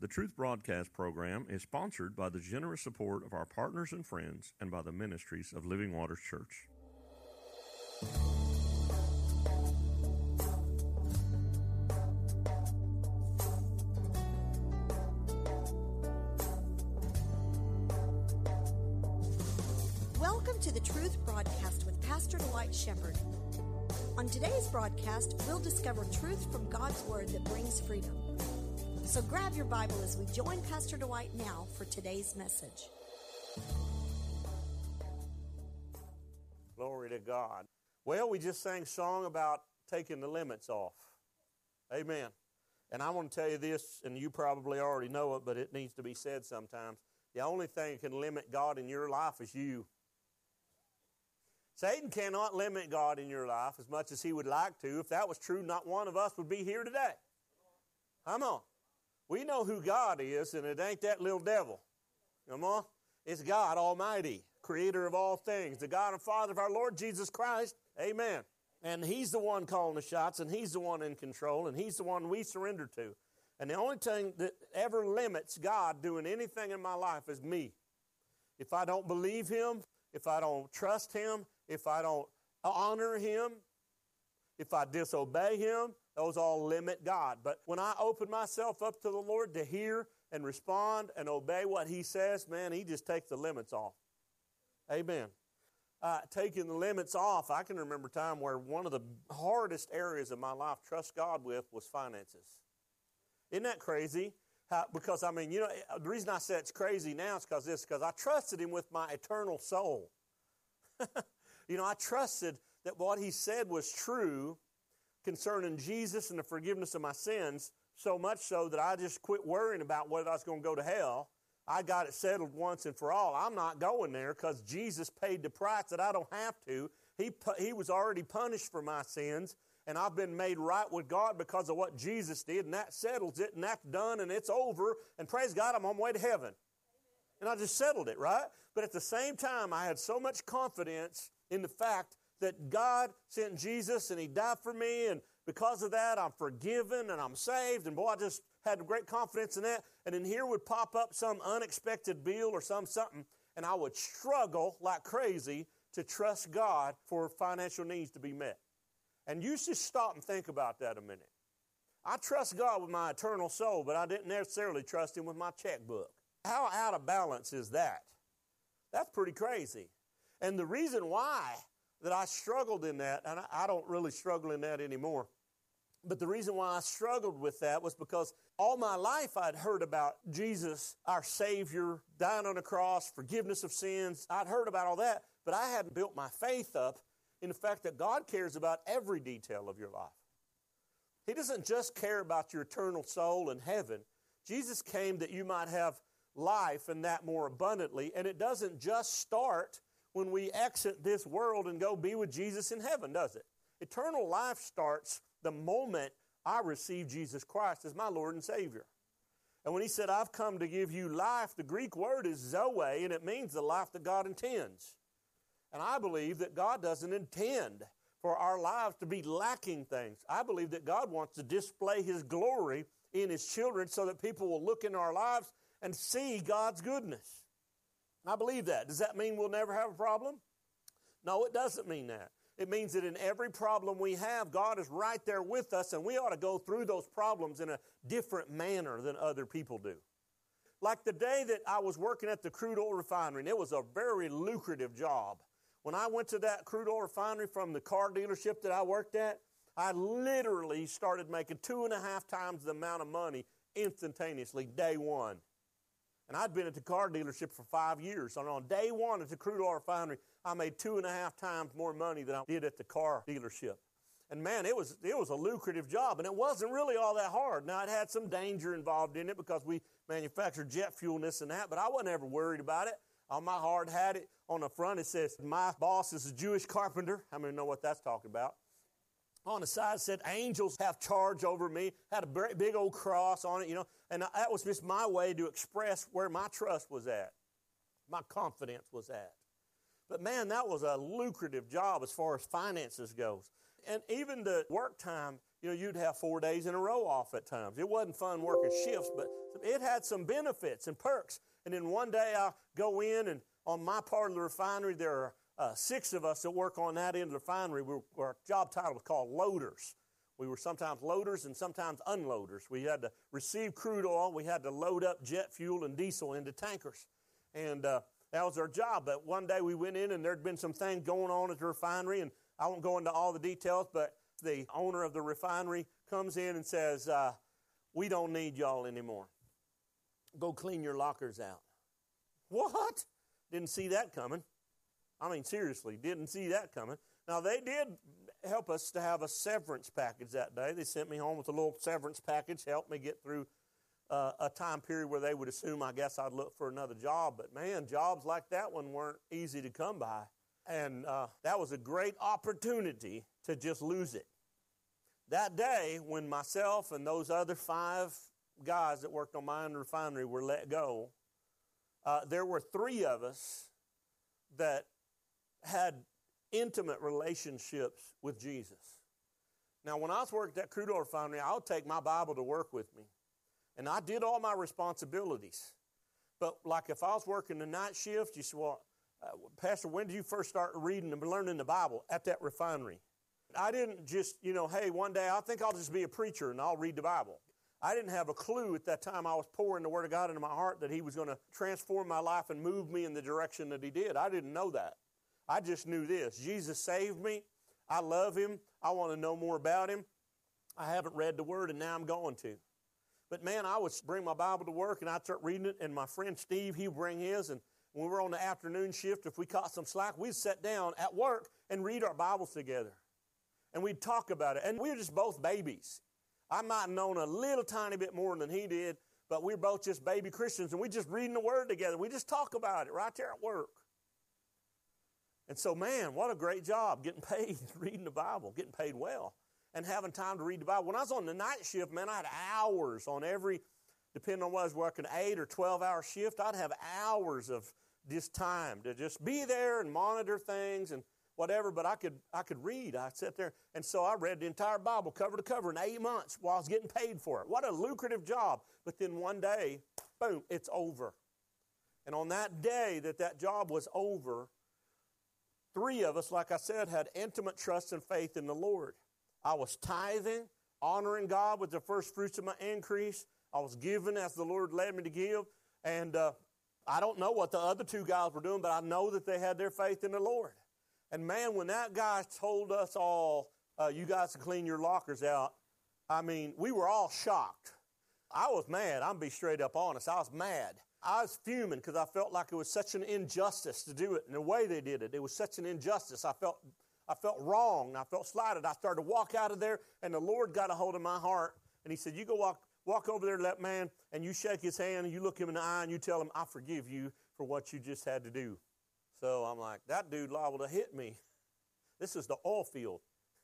The Truth Broadcast program is sponsored by the generous support of our partners and friends and by the ministries of Living Waters Church. Welcome to the Truth Broadcast with Pastor Dwight Shepherd. On today's broadcast, we'll discover truth from God's Word that brings freedom. So grab your Bible as we join Pastor Dwight now for today's message. Glory to God. Well, we just sang a song about taking the limits off. Amen. And I want to tell you this, and you probably already know it, but it needs to be said sometimes. The only thing that can limit God in your life is you. Satan cannot limit God in your life as much as he would like to. If that was true, not one of us would be here today. Come on. We know who God is, and it ain't that little devil. Come on. It's God Almighty, creator of all things, the God and Father of our Lord Jesus Christ. Amen. And He's the one calling the shots, and He's the one in control, and He's the one we surrender to. And the only thing that ever limits God doing anything in my life is me. If I don't believe Him, if I don't trust Him, if I don't honor Him, if I disobey Him, those all limit God. But when I open myself up to the Lord to hear and respond and obey what He says, man, He just takes the limits off. Amen. Taking the limits off, I can remember a time where one of the hardest areas of my life to trust God with was finances. Isn't that crazy? Because, the reason I say it's crazy now is because I trusted Him with my eternal soul. I trusted that what He said was true concerning Jesus and the forgiveness of my sins, so much so that I just quit worrying about whether I was going to go to hell. I got it settled once and for all. I'm not going there because Jesus paid the price that I don't have to. He was already punished for my sins, and I've been made right with God because of what Jesus did, and that settles it, and that's done, and it's over, and praise God, I'm on my way to heaven. And I just settled it, right? But at the same time, I had so much confidence in the fact that God sent Jesus and He died for me, and because of that, I'm forgiven and I'm saved. And boy, I just had great confidence in that. And then here would pop up some unexpected bill or something, and I would struggle like crazy to trust God for financial needs to be met. And you should stop and think about that a minute. I trust God with my eternal soul, but I didn't necessarily trust Him with my checkbook. How out of balance is that? That's pretty crazy. And the reason why that I struggled in that, and I don't really struggle in that anymore, but the reason why I struggled with that was because all my life I'd heard about Jesus, our Savior, dying on the cross, forgiveness of sins. I'd heard about all that, but I hadn't built my faith up in the fact that God cares about every detail of your life. He doesn't just care about your eternal soul in heaven. Jesus came that you might have life and that more abundantly, and it doesn't just start when we exit this world and go be with Jesus in heaven, does it? Eternal life starts the moment I receive Jesus Christ as my Lord and Savior. And when He said, I've come to give you life, the Greek word is zoe, and it means the life that God intends. And I believe that God doesn't intend for our lives to be lacking things. I believe that God wants to display His glory in His children so that people will look into our lives and see God's goodness. I believe that. Does that mean we'll never have a problem? No, it doesn't mean that. It means that in every problem we have, God is right there with us, and we ought to go through those problems in a different manner than other people do. Like the day that I was working at the crude oil refinery, and it was a very lucrative job. When I went to that crude oil refinery from the car dealership that I worked at, I literally started making 2.5 times the amount of money instantaneously, day one. And I'd been at the car dealership for 5 years. And on day one at the crude oil refinery, I made 2.5 times more money than I did at the car dealership. And man, it was a lucrative job. And it wasn't really all that hard. Now, it had some danger involved in it because we manufactured jet fuel and this and that. But I wasn't ever worried about it. On my hard hat, on the front, it says, my boss is a Jewish carpenter. How many know what that's talking about? On the side, it said, angels have charge over me. Had a big old cross on it, And that was just my way to express where my trust was at. My confidence was at. But man, that was a lucrative job as far as finances goes. And even the work time, you'd have 4 days in a row off at times. It wasn't fun working shifts, but it had some benefits and perks. And then one day I go in, and on my part of the refinery, there are 6 of us that work on that end of the refinery. Our job title was called loaders. We were sometimes loaders and sometimes unloaders. We had to receive crude oil. We had to load up jet fuel and diesel into tankers. And that was our job. But one day we went in, and there'd been some things going on at the refinery, and I won't go into all the details, but the owner of the refinery comes in and says, we don't need y'all anymore. Go clean your lockers out. What? Didn't see that coming. I mean, seriously, didn't see that coming. Now, they did help us to have a severance package that day. They sent me home with a little severance package, helped me get through a time period where they would assume, I guess, I'd look for another job. But, man, jobs like that one weren't easy to come by. And that was a great opportunity to just lose it. That day, when myself and those other 5 guys that worked on my own refinery were let go, there were 3 of us that had intimate relationships with Jesus. Now, when I was working at that crude oil refinery, I would take my Bible to work with me. And I did all my responsibilities. But like if I was working the night shift, you say, well, Pastor, when did you first start reading and learning the Bible? At that refinery. I didn't just, hey, one day I think I'll just be a preacher and I'll read the Bible. I didn't have a clue at that time I was pouring the Word of God into my heart that He was going to transform my life and move me in the direction that He did. I didn't know that. I just knew this. Jesus saved me. I love Him. I want to know more about Him. I haven't read the Word, and now I'm going to. But, man, I would bring my Bible to work, and I'd start reading it, and my friend Steve, he'd bring his, and when we were on the afternoon shift, if we caught some slack, we'd sit down at work and read our Bibles together. And we'd talk about it. And we were just both babies. I might have known a little tiny bit more than he did, but we were both just baby Christians, and we just reading the Word together. We just talk about it right there at work. And so, man, what a great job getting paid, reading the Bible, getting paid well, and having time to read the Bible. When I was on the night shift, man, I had hours on every, depending on whether I was working 8 or 12-hour shift, I'd have hours of just time to just be there and monitor things and whatever, but I could read. I'd sit there, and so I read the entire Bible cover to cover in 8 months while I was getting paid for it. What a lucrative job. But then one day, boom, it's over. And on that day that job was over, 3 of us, like I said, had intimate trust and faith in the Lord. I was tithing, honoring God with the first fruits of my increase. I was giving as the Lord led me to give. And I don't know what the other 2 guys were doing, but I know that they had their faith in the Lord. And, man, when that guy told us all, you guys can clean your lockers out, I mean, we were all shocked. I was mad. I'm going to be straight up honest. I was mad. I was fuming because I felt like it was such an injustice to do it. And the way they did it, it was such an injustice. I felt wrong. And I felt slighted. I started to walk out of there, and the Lord got a hold of my heart. And He said, you go walk over there to that man, and you shake his hand, and you look him in the eye, and you tell him, I forgive you for what you just had to do. So I'm like, that dude liable to hit me. This is the oil field.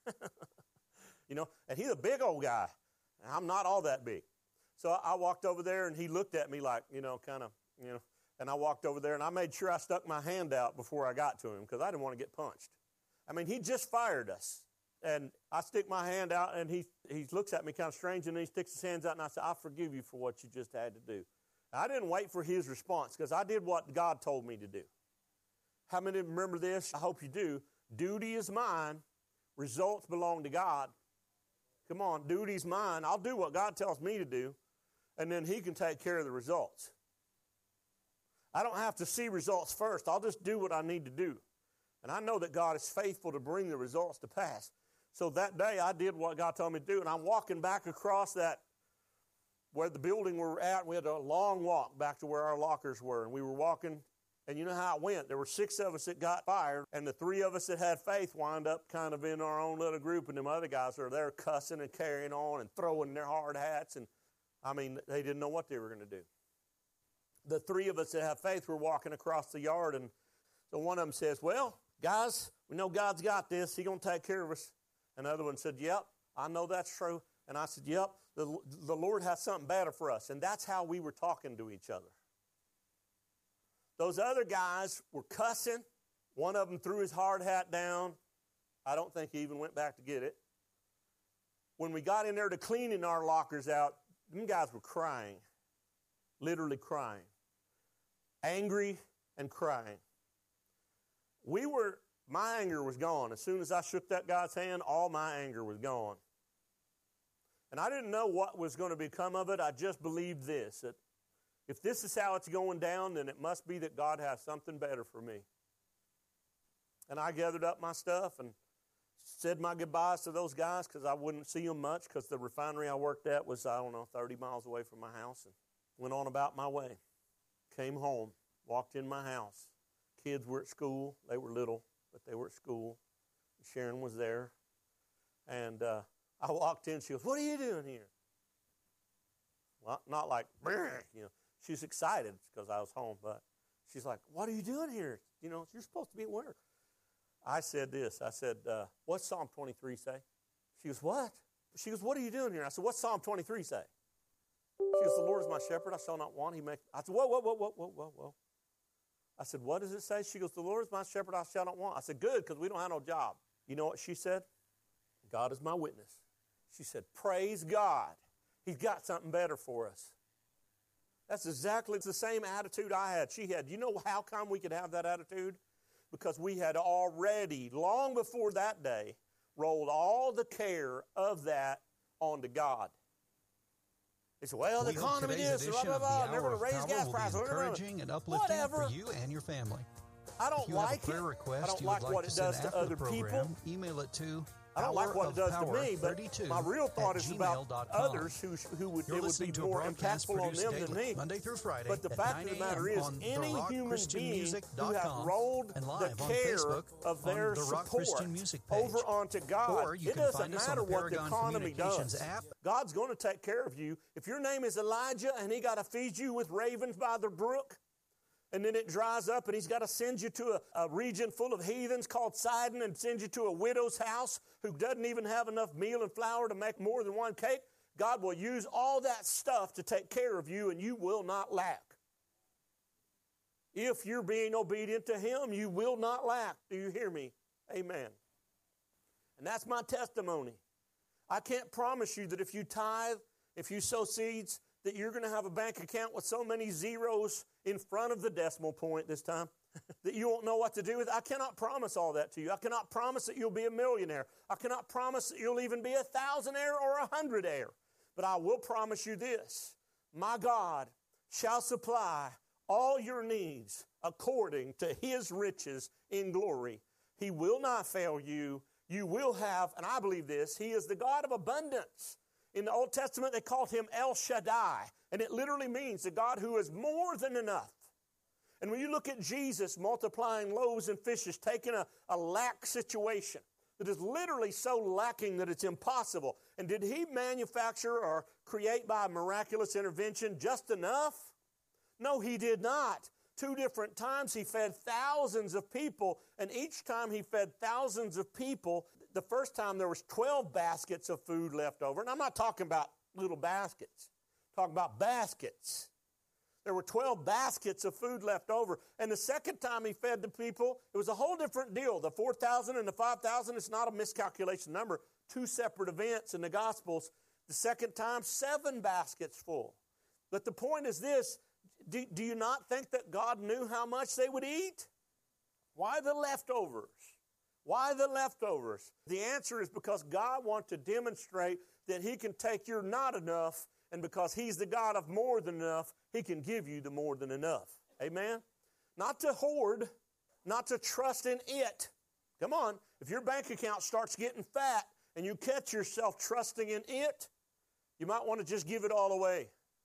And he's a big old guy. And I'm not all that big. So I walked over there, and he looked at me like, and I walked over there, and I made sure I stuck my hand out before I got to him because I didn't want to get punched. I mean, he just fired us. And I stick my hand out, and he looks at me kind of strange, and then he sticks his hands out, and I say, I forgive you for what you just had to do. I didn't wait for his response because I did what God told me to do. How many remember this? I hope you do. Duty is mine. Results belong to God. Come on, duty's mine. I'll do what God tells me to do, and then He can take care of the results. I don't have to see results first. I'll just do what I need to do. And I know that God is faithful to bring the results to pass. So that day I did what God told me to do, and I'm walking back across that where the building we were at. We had a long walk back to where our lockers were, and we were walking. And you know how it went. There were 6 of us that got fired, and the 3 of us that had faith wound up kind of in our own little group, and them other guys are there cussing and carrying on and throwing their hard hats, and I mean, they didn't know what they were going to do. The 3 of us that have faith were walking across the yard, and so one of them says, well, guys, we know God's got this. He's going to take care of us. And the other one said, yep, I know that's true. And I said, yep, the Lord has something better for us. And that's how we were talking to each other. Those other guys were cussing. One of them threw his hard hat down. I don't think he even went back to get it. When we got in there to cleaning our lockers out, them guys were crying, literally crying, angry and crying. My anger was gone. As soon as I shook that guy's hand, all my anger was gone. And I didn't know what was going to become of it. I just believed this, that if this is how it's going down, then it must be that God has something better for me. And I gathered up my stuff and said my goodbyes to those guys because I wouldn't see them much because the refinery I worked at was, 30 miles away from my house, and went on about my way. Came home, walked in my house. Kids were at school. They were little, but they were at school. Sharon was there. And I walked in. She goes, "What are you doing here?" Well, not like, She's excited because I was home, but she's like, "What are you doing here? You're supposed to be at work." I said this. I said, "What's Psalm 23 say?" She goes, "What?" She goes, "What are you doing here?" I said, "What's Psalm 23 say?" She goes, "The Lord is my shepherd, I shall not want. I said, whoa. I said, "What does it say?" She goes, "The Lord is my shepherd, I shall not want." I said, "Good, because we don't have no job." You know what she said? "God is my witness." She said, "Praise God. He's got something better for us." That's exactly the same attitude I had. She had. You know how come we could have that attitude? Because we had already, long before that day, rolled all the care of that onto God. They said, "Well, the economy is, blah, blah, blah, they're going to raise gas prices." Encouraging and uplifting for you and your family. I don't like it. I don't like what it does to other people. Email it to I don't like what it does to me, but my real thought is about others who would be more impactful on them than me. Monday through Friday. But the fact of the matter is, any human being who has rolled the care of their support over onto God, it doesn't matter what the economy does. God's going to take care of you. If your name is Elijah and he got to feed you with ravens by the brook, and then it dries up, and he's got to send you to a region full of heathens called Sidon and send you to a widow's house who doesn't even have enough meal and flour to make more than one cake. God will use all that stuff to take care of you, and you will not lack. If you're being obedient to Him, you will not lack. Do you hear me? Amen. And that's my testimony. I can't promise you that if you tithe, if you sow seeds, that you're going to have a bank account with so many zeros in front of the decimal point this time that you won't know what to do with. I cannot promise all that to you. I cannot promise that you'll be a millionaire. I cannot promise that you'll even be 1,000-aire or 100-aire. But I will promise you this: my God shall supply all your needs according to His riches in glory. He will not fail you. You will have, and I believe this, He is the God of abundance. In the Old Testament, they called Him El Shaddai, and it literally means the God who is more than enough. And when you look at Jesus multiplying loaves and fishes, taking a lack situation that is literally so lacking that it's impossible, and did He manufacture or create by miraculous intervention just enough? No, He did not. 2 different times He fed thousands of people, and each time He fed thousands of people, the first time there was 12 baskets of food left over. And I'm not talking about little baskets. I'm talking about baskets. There were 12 baskets of food left over. And the second time He fed the people, it was a whole different deal. The 4,000 and the 5,000, it's not a miscalculation number. 2 separate events in the Gospels. The second time, 7 baskets full. But the point is this: do you not think that God knew how much they would eat? Why the leftovers? Why the leftovers? The answer is because God wants to demonstrate that He can take your not enough, and because He's the God of more than enough, He can give you the more than enough. Amen? Not to hoard, not to trust in it. Come on, if your bank account starts getting fat and you catch yourself trusting in it, you might want to just give it all away.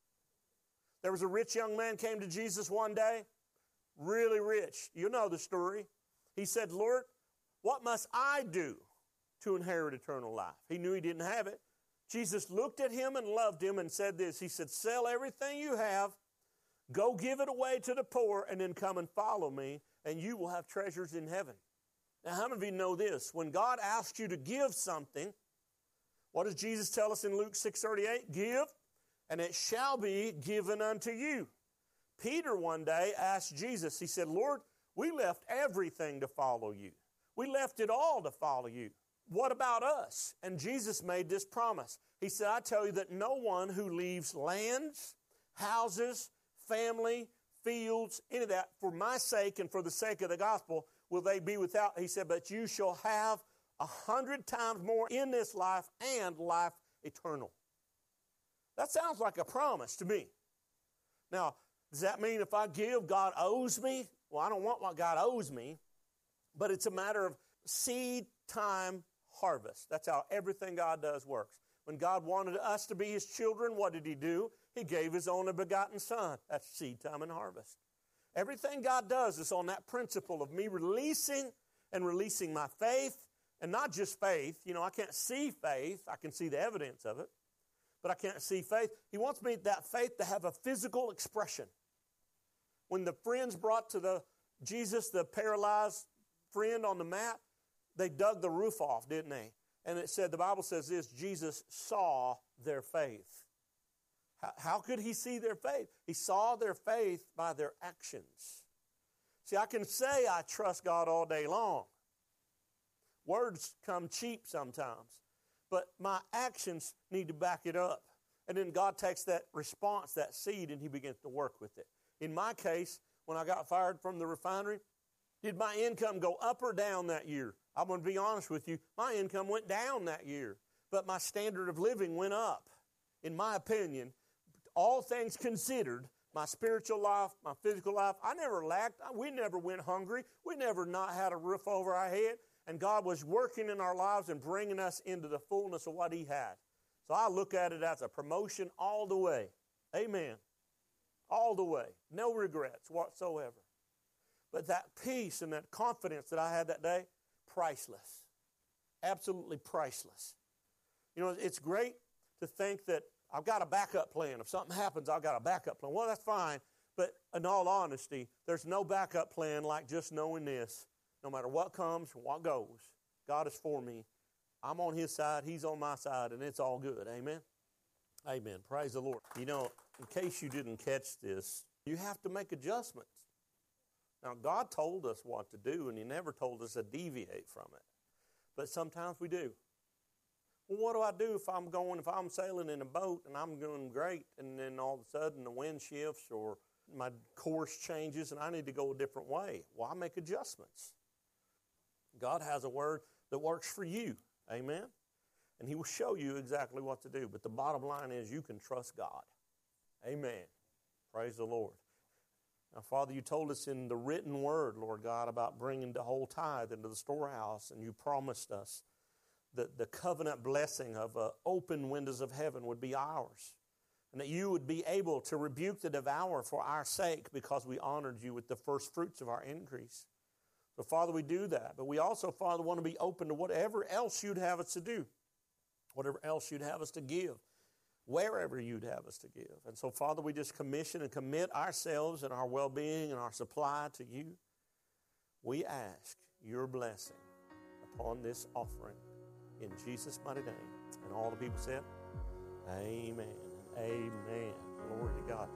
There was a rich young man came to Jesus one day, really rich. You know the story. He said, "Lord, what must I do to inherit eternal life?" He knew he didn't have it. Jesus looked at him and loved him and said this. He said, "Sell everything you have, go give it away to the poor, and then come and follow me, and you will have treasures in heaven." Now, how many of you know this? When God asks you to give something, what does Jesus tell us in Luke 6:38? Give, and it shall be given unto you. Peter one day asked Jesus, he said, "Lord, we left everything to follow you. We left it all to follow you. What about us? And Jesus made this promise. He said, I tell you that no one who leaves lands, houses, family, fields, any of that, for my sake and for the sake of the gospel, will they be without. He said, but you shall have 100 times more in this life and life eternal. That sounds like a promise to me. Now, does that mean if I give, God owes me? Well, I don't want what God owes me, but it's a matter of seed time harvest. That's how everything God does works. When God wanted us to be His children, what did He do? He gave His only begotten Son. That's seed time and harvest. Everything God does is on that principle of me releasing my faith, and not just faith. You know, I can't see faith. I can see the evidence of it, but I can't see faith. He wants me, that faith, to have a physical expression. When the friends brought to Jesus the paralyzed friend on the mat, they dug the roof off, didn't they? And it said, the Bible says this, Jesus saw their faith. How could He see their faith? He saw their faith by their actions. See, I can say I trust God all day long. Words come cheap sometimes. But my actions need to back it up. And then God takes that response, that seed, and He begins to work with it. In my case, when I got fired from the refinery, did my income go up or down that year? I'm going to be honest with you. My income went down that year. But my standard of living went up. In my opinion, all things considered, my spiritual life, my physical life, I never lacked. We never went hungry. We never not had a roof over our head. And God was working in our lives and bringing us into the fullness of what He had. So I look at it as a promotion all the way. Amen. All the way. No regrets whatsoever. But that peace and that confidence that I had that day, priceless. Absolutely priceless. You know, it's great to think that I've got a backup plan. If something happens, I've got a backup plan. Well, that's fine. But in all honesty, there's no backup plan like just knowing this. No matter what comes, what goes, God is for me. I'm on His side. He's on my side, and it's all good. Amen? Amen. Praise the Lord. You know, in case you didn't catch this, you have to make adjustments. Now, God told us what to do, and He never told us to deviate from it. But sometimes we do. Well, what do I do if I'm sailing in a boat and I'm doing great, and then all of a sudden the wind shifts or my course changes and I need to go a different way? Well, I make adjustments. God has a word that works for you. Amen? And He will show you exactly what to do. But the bottom line is you can trust God. Amen. Praise the Lord. Now, Father, You told us in the written word, Lord God, about bringing the whole tithe into the storehouse, and You promised us that the covenant blessing of open windows of heaven would be ours, and that You would be able to rebuke the devourer for our sake because we honored You with the first fruits of our increase. So, Father, we do that. But we also, Father, want to be open to whatever else You'd have us to do, whatever else You'd have us to give, wherever You'd have us to give. And so, Father, we just commission and commit ourselves and our well-being and our supply to You. We ask Your blessing upon this offering in Jesus' mighty name. And all the people said, amen. Amen. Glory to God.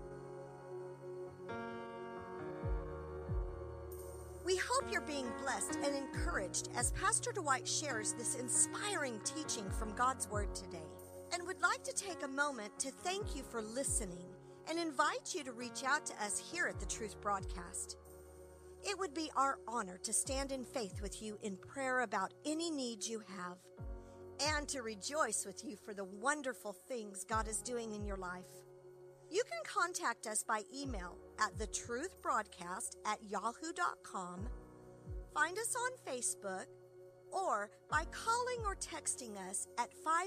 We hope you're being blessed and encouraged as Pastor Dwight shares this inspiring teaching from God's Word today, and would like to take a moment to thank you for listening and invite you to reach out to us here at the Truth Broadcast. It would be our honor to stand in faith with you in prayer about any needs you have, and to rejoice with you for the wonderful things God is doing in your life. You can contact us by email at thetruthbroadcast@yahoo.com, find us on Facebook, or by calling or texting us at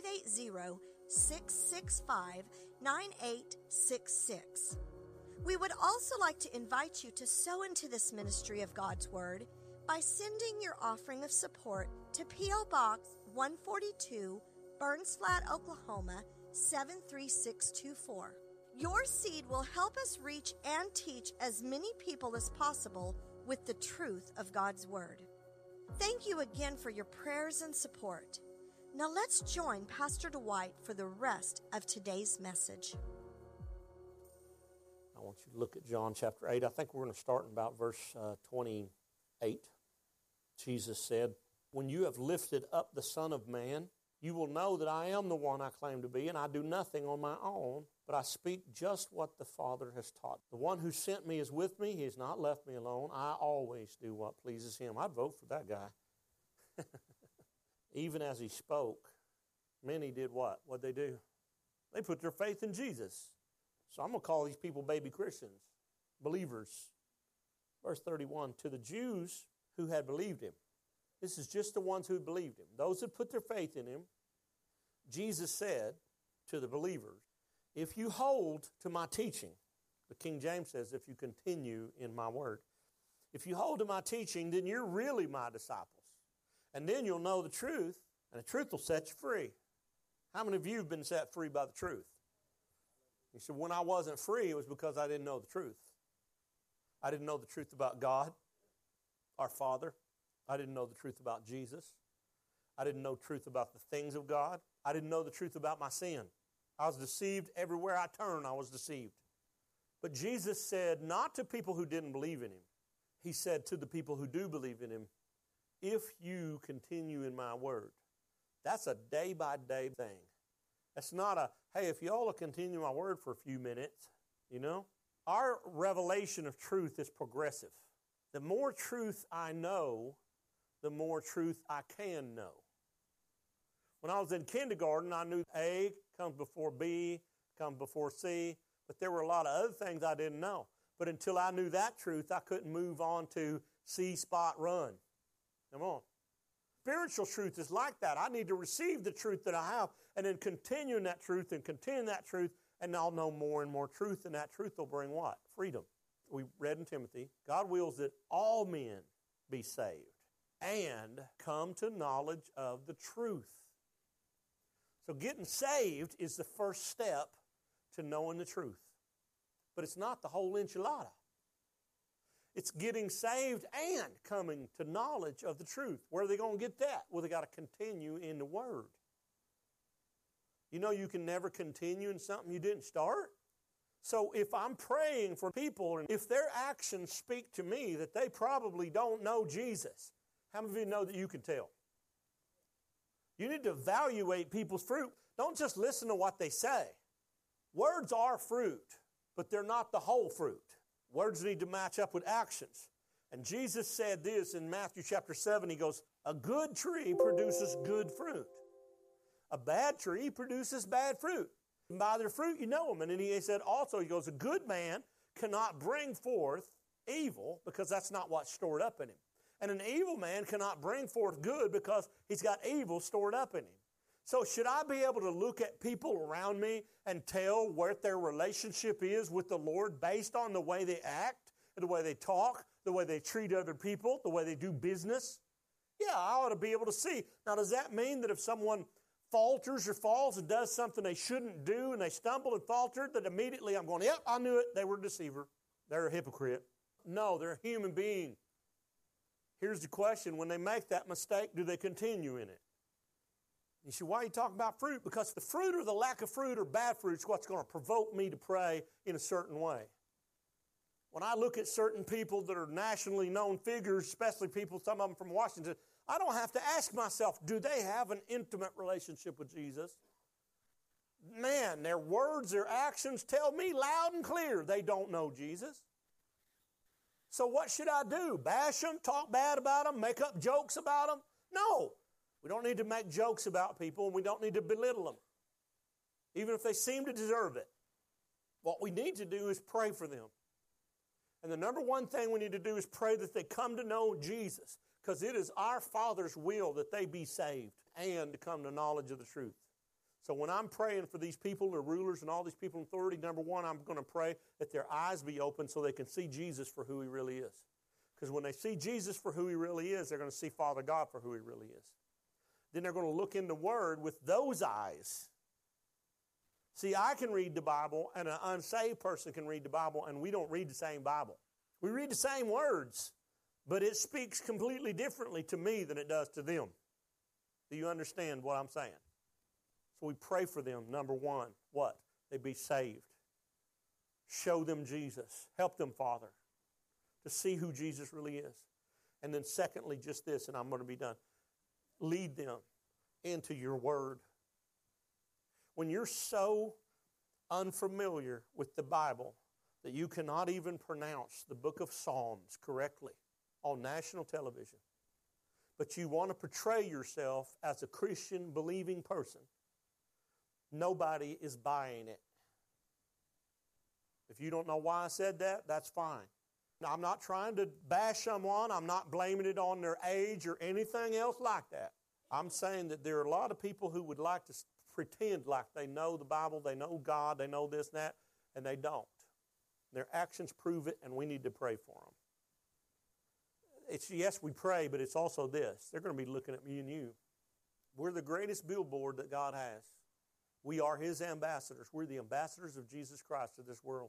580-665-9866. We would also like to invite you to sow into this ministry of God's Word by sending your offering of support to P.O. Box 142, Burns Flat, Oklahoma 73624. Your seed will help us reach and teach as many people as possible with the truth of God's Word. Thank you again for your prayers and support. Now let's join Pastor Dwight for the rest of today's message. I want you to look at John chapter 8. I think we're going to start in about verse 28. Jesus said, when you have lifted up the Son of Man, you will know that I am the one I claim to be, and I do nothing on my own, but I speak just what the Father has taught. The one who sent me is with me. He has not left me alone. I always do what pleases him. I'd vote for that guy. Even as he spoke, many did what? What'd they do? They put their faith in Jesus. So I'm going to call these people baby Christians, believers. Verse 31, to the Jews who had believed him. This is just the ones who believed him. Those that put their faith in him, Jesus said to the believers, if you hold to my teaching, the King James says, if you continue in my word. If you hold to my teaching, then you're really my disciples. And then you'll know the truth, and the truth will set you free. How many of you have been set free by the truth? He said, when I wasn't free, it was because I didn't know the truth. I didn't know the truth about God, our Father. I didn't know the truth about Jesus. I didn't know the truth about the things of God. I didn't know the truth about my sin. I was deceived everywhere I turned. I was deceived. But Jesus said, not to people who didn't believe in him. He said to the people who do believe in him, if you continue in my word. That's a day-by-day thing. That's not a, hey, if you all will continue my word for a few minutes, you know. Our revelation of truth is progressive. The more truth I know, the more truth I can know. When I was in kindergarten, I knew A comes before B, comes before C, but there were a lot of other things I didn't know. But until I knew that truth, I couldn't move on to C spot run. Come on. Spiritual truth is like that. I need to receive the truth that I have and then continue in that truth and continue in that truth, and I'll know more and more truth, and that truth will bring what? Freedom. We read in Timothy, God wills that all men be saved and come to knowledge of the truth. So getting saved is the first step to knowing the truth. But it's not the whole enchilada. It's getting saved and coming to knowledge of the truth. Where are they going to get that? Well, they got to continue in the Word. You know you can never continue in something you didn't start? So if I'm praying for people, and if their actions speak to me that they probably don't know Jesus, how many of you know that you can tell? You need to evaluate people's fruit. Don't just listen to what they say. Words are fruit, but they're not the whole fruit. Words need to match up with actions. And Jesus said this in Matthew chapter 7. He goes, a good tree produces good fruit. A bad tree produces bad fruit. And by their fruit you know them. And then he said also, he goes, a good man cannot bring forth evil because that's not what's stored up in him. And an evil man cannot bring forth good because he's got evil stored up in him. So should I be able to look at people around me and tell what their relationship is with the Lord based on the way they act, the way they talk, the way they treat other people, the way they do business? Yeah, I ought to be able to see. Now, does that mean that if someone falters or falls and does something they shouldn't do and they stumble and faltered, that immediately I'm going, yep, I knew it, they were a deceiver, they're a hypocrite? No, they're a human being. Here's the question, when they make that mistake, do they continue in it? You say, why are you talking about fruit? Because the fruit or the lack of fruit or bad fruit is what's going to provoke me to pray in a certain way. When I look at certain people that are nationally known figures, especially people, some of them from Washington, I don't have to ask myself, do they have an intimate relationship with Jesus? Man, their words, their actions tell me loud and clear they don't know Jesus. So what should I do? Bash them, talk bad about them, make up jokes about them? No. We don't need to make jokes about people, and we don't need to belittle them, even if they seem to deserve it. What we need to do is pray for them. And the number one thing we need to do is pray that they come to know Jesus, because it is our Father's will that they be saved and to come to knowledge of the truth. So when I'm praying for these people, the rulers and all these people in authority, number one, I'm going to pray that their eyes be open so they can see Jesus for who he really is. Because when they see Jesus for who he really is, they're going to see Father God for who he really is. Then they're going to look in the Word with those eyes. See, I can read the Bible, and an unsaved person can read the Bible, and we don't read the same Bible. We read the same words, but it speaks completely differently to me than it does to them. Do you understand what I'm saying? So we pray for them, number one, what? They be saved. Show them Jesus. Help them, Father, to see who Jesus really is. And then secondly, just this, and I'm going to be done. Lead them into your word. When you're so unfamiliar with the Bible that you cannot even pronounce the book of Psalms correctly on national television, but you want to portray yourself as a Christian believing person, nobody is buying it. If you don't know why I said that, that's fine. Now, I'm not trying to bash someone. I'm not blaming it on their age or anything else like that. I'm saying that there are a lot of people who would like to pretend like they know the Bible, they know God, they know this and that, and they don't. Their actions prove it, and we need to pray for them. It's yes, we pray, but it's also this. They're going to be looking at me and you. We're the greatest billboard that God has. We are His ambassadors. We're the ambassadors of Jesus Christ to this world.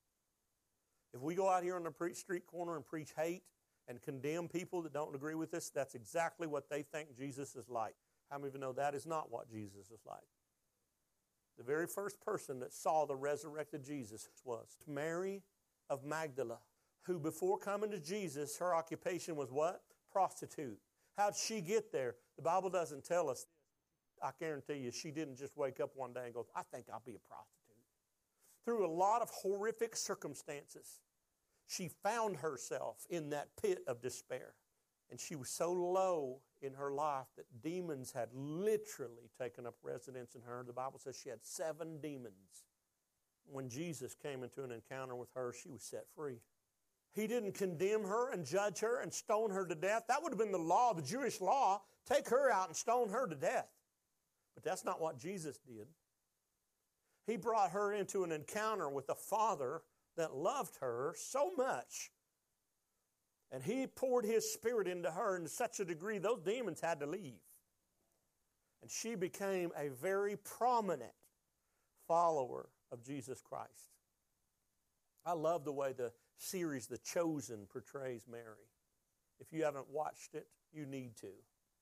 If we go out here on the street corner and preach hate and condemn people that don't agree with us, that's exactly what they think Jesus is like. How many of you know that is not what Jesus is like? The very first person that saw the resurrected Jesus was Mary of Magdala, who before coming to Jesus, her occupation was what? Prostitute. How'd she get there? The Bible doesn't tell us. I guarantee you, she didn't just wake up one day and go, I think I'll be a prostitute. Through a lot of horrific circumstances, she found herself in that pit of despair. And she was so low in her life that demons had literally taken up residence in her. The Bible says she had 7 demons. When Jesus came into an encounter with her, she was set free. He didn't condemn her and judge her and stone her to death. That would have been the law, the Jewish law. Take her out and stone her to death. But that's not what Jesus did. He brought her into an encounter with a Father that loved her so much. And He poured His Spirit into her in such a degree those demons had to leave. And she became a very prominent follower of Jesus Christ. I love the way the series The Chosen portrays Mary. If you haven't watched it, you need to.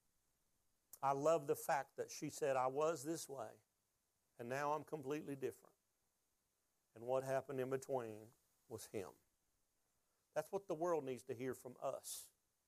I love the fact that she said, I was this way, and now I'm completely different. And what happened in between was Him. That's what the world needs to hear from us.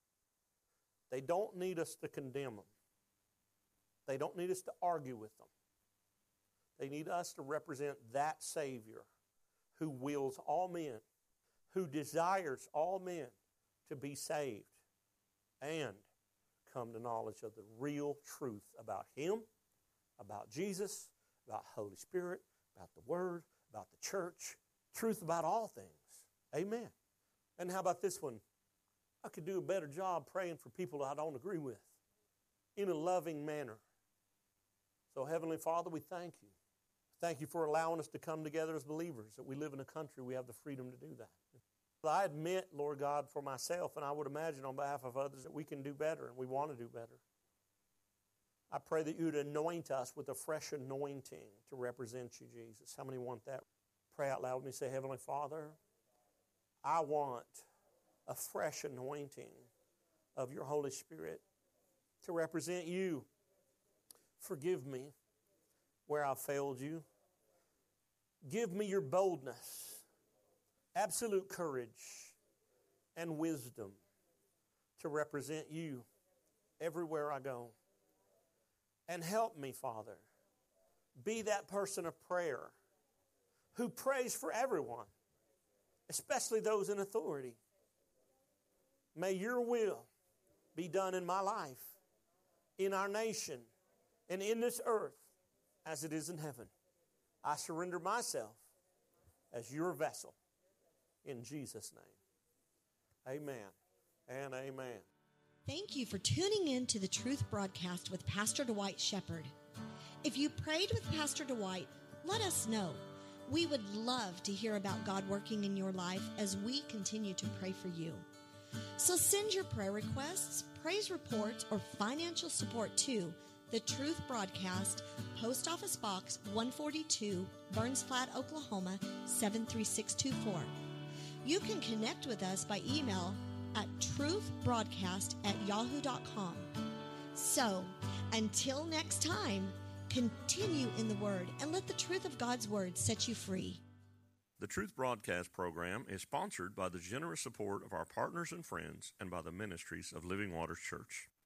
They don't need us to condemn them. They don't need us to argue with them. They need us to represent that Savior who wills all men, who desires all men to be saved and come to knowledge of the real truth about Him, about Jesus, about Holy Spirit, about the Word, about the church, truth about all things. Amen. And how about this one? I could do a better job praying for people I don't agree with in a loving manner. So, Heavenly Father, we thank You. Thank You for allowing us to come together as believers, that we live in a country we have the freedom to do that. I admit, Lord God, for myself, and I would imagine on behalf of others, that we can do better and we want to do better. I pray that You would anoint us with a fresh anointing to represent You, Jesus. How many want that? Pray out loud with me. Say, Heavenly Father, I want a fresh anointing of Your Holy Spirit to represent You. Forgive me where I've failed You. Give me Your boldness, absolute courage, and wisdom to represent You everywhere I go. And help me, Father, be that person of prayer who prays for everyone, especially those in authority. May Your will be done in my life, in our nation, and in this earth as it is in heaven. I surrender myself as Your vessel in Jesus' name. Amen and amen. Thank you for tuning in to the Truth Broadcast with Pastor Dwight Shepherd. If you prayed with Pastor Dwight, let us know. We would love to hear about God working in your life as we continue to pray for you. So send your prayer requests, praise reports, or financial support to The Truth Broadcast, Post Office Box 142, Burns Flat, Oklahoma 73624. You can connect with us by email at truthbroadcast@yahoo.com. So, until next time, continue in the Word and let the truth of God's Word set you free. The Truth Broadcast program is sponsored by the generous support of our partners and friends and by the ministries of Living Waters Church.